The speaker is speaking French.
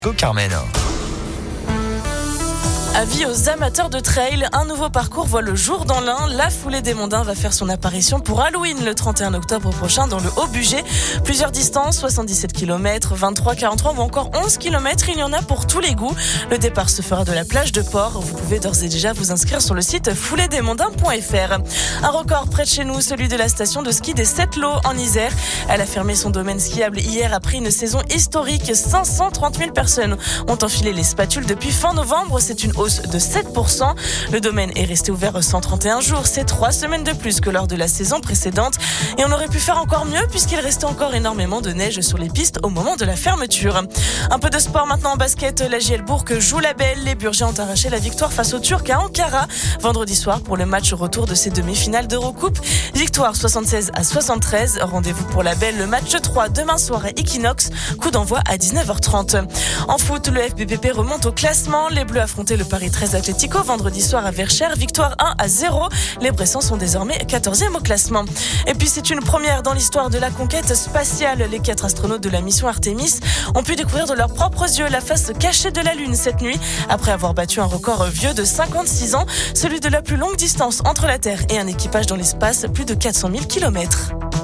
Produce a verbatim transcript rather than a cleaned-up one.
Go Carmen. Avis aux amateurs de trail, un nouveau parcours voit le jour dans l'Ain. La foulée des Mondains va faire son apparition pour Halloween le trente et un octobre prochain dans le Haut-Bugey. Plusieurs distances, soixante-dix-sept kilomètres, vingt-trois, quarante-trois ou encore onze kilomètres. Il y en a pour tous les goûts. Le départ se fera de la plage de Port. Vous pouvez d'ores et déjà vous inscrire sur le site foulée des mondains point f r. Un record près de chez nous, celui de la station de ski des Sept-Lots en Isère. Elle a fermé son domaine skiable hier après une saison historique. cinq cent trente mille personnes ont enfilé les spatules depuis fin novembre. C'est une hausse de sept pour cent. Le domaine est resté ouvert cent trente et un jours. C'est trois semaines de plus que lors de la saison précédente. Et on aurait pu faire encore mieux puisqu'il restait encore énormément de neige sur les pistes au moment de la fermeture. Un peu de sport maintenant en basket. La J L Bourg joue la belle. Les Burgiens ont arraché la victoire face aux Turcs à Ankara vendredi soir pour le match retour de ces demi-finales d'Eurocoupe. Victoire soixante-seize à soixante-treize. Rendez-vous pour la belle. Le match trois demain soir à Equinox. Coup d'envoi à dix-neuf heures trente. En foot, le F B P P remonte au classement. Les Bleus affrontaient le Paris treize Atlético vendredi soir à Verchères. Victoire un à zéro. Les Bressans sont désormais quatorzième au classement. Et puis c'est une première dans l'histoire de la conquête spatiale. Les quatre astronautes de la mission Artemis ont pu découvrir de leurs propres yeux la face cachée de la Lune cette nuit, après avoir battu un record vieux de cinquante-six ans, celui de la plus longue distance entre la Terre et un équipage dans l'espace, plus de quatre cent mille kilomètres.